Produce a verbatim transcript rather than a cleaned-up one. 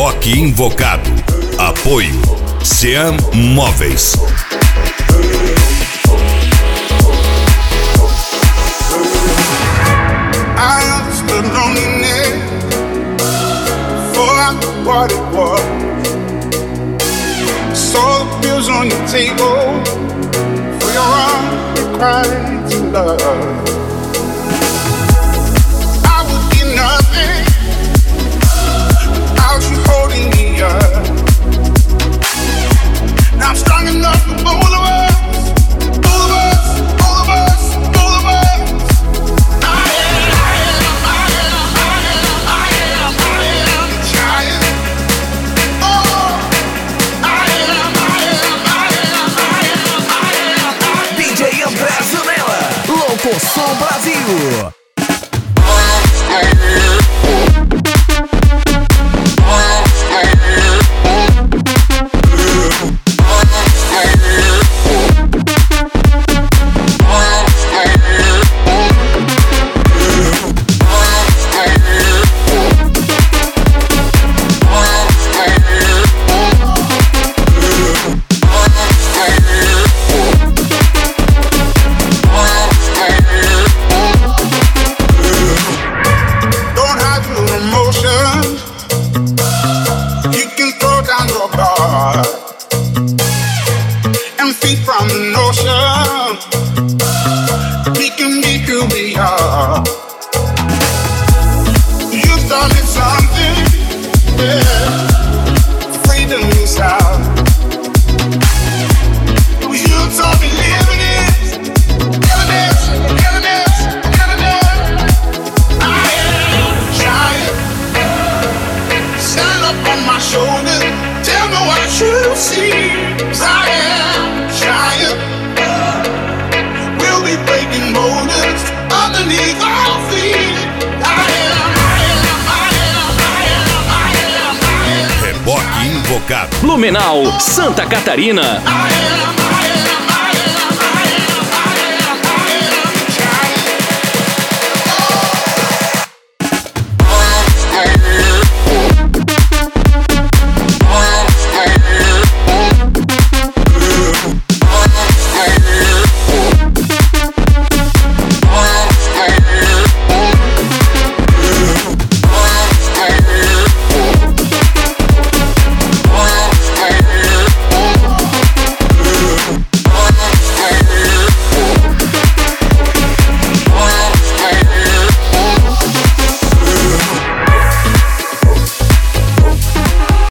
Reboque Invocado. Apoio Seam Móveis. I understood loneliness before I knew what it was. Saw the bills on your table for your unrequited love. I would be nothing without you holding me up. Now I'm strong enough for both of us, both of us, both of us, both of us. I am, I am, I am, I am, I am, I am the giant. Oh, I am, I am, I am, I am, I am, I am. D J André Zanella, Louco Som Brasil. Reboque Invocado. Blumenau, Santa Catarina.